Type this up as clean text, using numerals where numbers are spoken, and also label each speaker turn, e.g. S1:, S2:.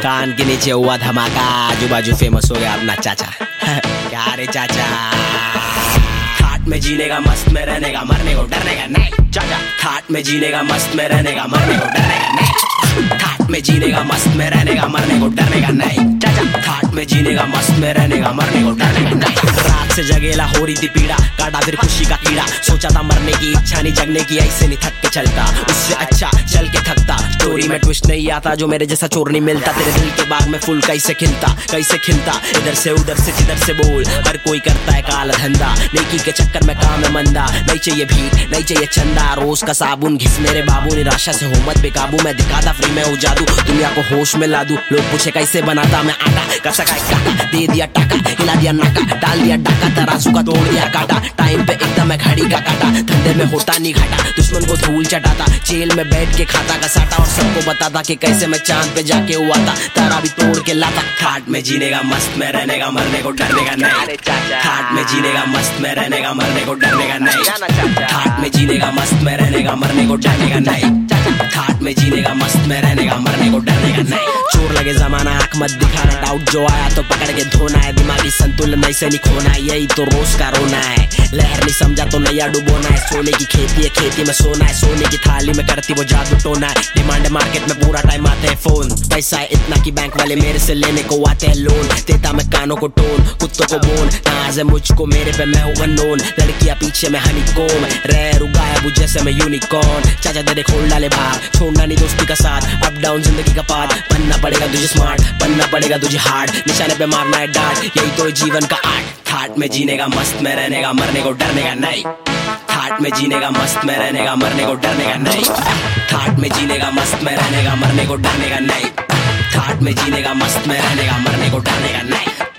S1: कान के नीचे हुआ धमाका, आजू बाजू फेमस हो गया अपना चाचा। क्या रे चाचा, थाट में जीने का, मस्त में रहने का, मरने को डरने का नहीं चाचा। थाट में जीने का, मस्त में रहने का, मरने को डरने का नहीं। थाट में जीने का, मस्त में रहने का, मरने को डरने का नहीं चाचा। थाट में जीने का, मस्त में रहने का, मरने को डरने का नहीं। रात से जगेला हो रही थी पीड़ा, काटा फिर खुशी का कीड़ा। सोचा था मरने की इच्छा नहीं, जगने की ऐसे नहीं थक के चलता, उससे अच्छा चल के थकता। स्टोरी में ट्विस्ट नहीं आता, जो मेरे जैसा चोर नहीं मिलता। तेरे दिल के बाग में फूल कैसे खिलता, कैसे खिलता। इधर से उधर से जिधर से बोल, हर कोई करता है काला धंधा। नेकी के चक्कर में काम है मंदा, नहीं चाहिए भीख, नहीं चाहिए चंदा। रोज का साबुन घिस मेरे बाबू, निराशा से हो मत बेकाबू। मैं दिखाता फ्री में हो जादू, दुनिया को होश में ला दूं। लोग पूछे कैसे बनाता मैं आटा, कसा का काटा, दे दिया टाका, हिला दिया नाका, डाल दिया डाका, तराजू का तोड़ दिया काटा। टाइम पे एकदम मैं घड़ी का काटा, धंधे में होता नहीं घाटा। दुश्मन को धूल चटाता, जेल में बैठ के खाता का साटा। और सबको बताता कि कैसे मैं चांद पे जाके हुआ था, तारा भी तोड़ के लाता। थाट में जीने का, मस्त में रहने का, मरने को डरने का नहीं। थाट में जीने का, मस्त में रहने का, मरने को डरने का नहीं। थाट में जीने का, मस्त में रहने का, मरने को डरने का नहीं। थाट में जीने का, मस्त में रहने का, मरने को डरने का नहीं। चोर लगे जमाना, आंख मत दिखाना। डाउट जो आया तो पकड़ के धोना है, दिमागी संतुलन ऐसे नहीं खोना है। यही तो रोज का रोना है, लहर नहीं समझा तो नैया डुबोना है। सोने की खेती है, खेती में सोना है। सोने की थाली में करती वो जादू टोना है। डिमांड मार्केट में पूरा टाइम आते हैं फोन। पैसा है इतना कि बैंक वाले मेरे से लेने को आते हैं लोन। देता मैं कानों को टोन, कुत्तों को बोन। नाज है मुझको मेरे पे, मैं हूँ अननोन। लड़कियां पीछे में हनी कोम, रह रुगाया बुझ जैसे मैं यूनिकॉर्न। चाचा तेरे खोल डाले भाग, छोड़ना नहीं दोस्ती का साथ। अप डाउन जिंदगी का पाथ, बनना पड़ेगा तुझे स्मार्ट, बनना पड़ेगा तुझे हार्ड। निशाने पे मारना है डांट, यही तो जीवन का आर्ट। थाट में जीने का, मस्त में रहने का, मरने को डरने का नहीं। थाट में जीने का, मस्त में रहने का, मरने को डरने का नहीं। थाट में जीने का, मस्त में रहने का, मरने को डरने का नहीं। थाट में जीने का, मस्त में रहने का, मरने को डरने का नहीं।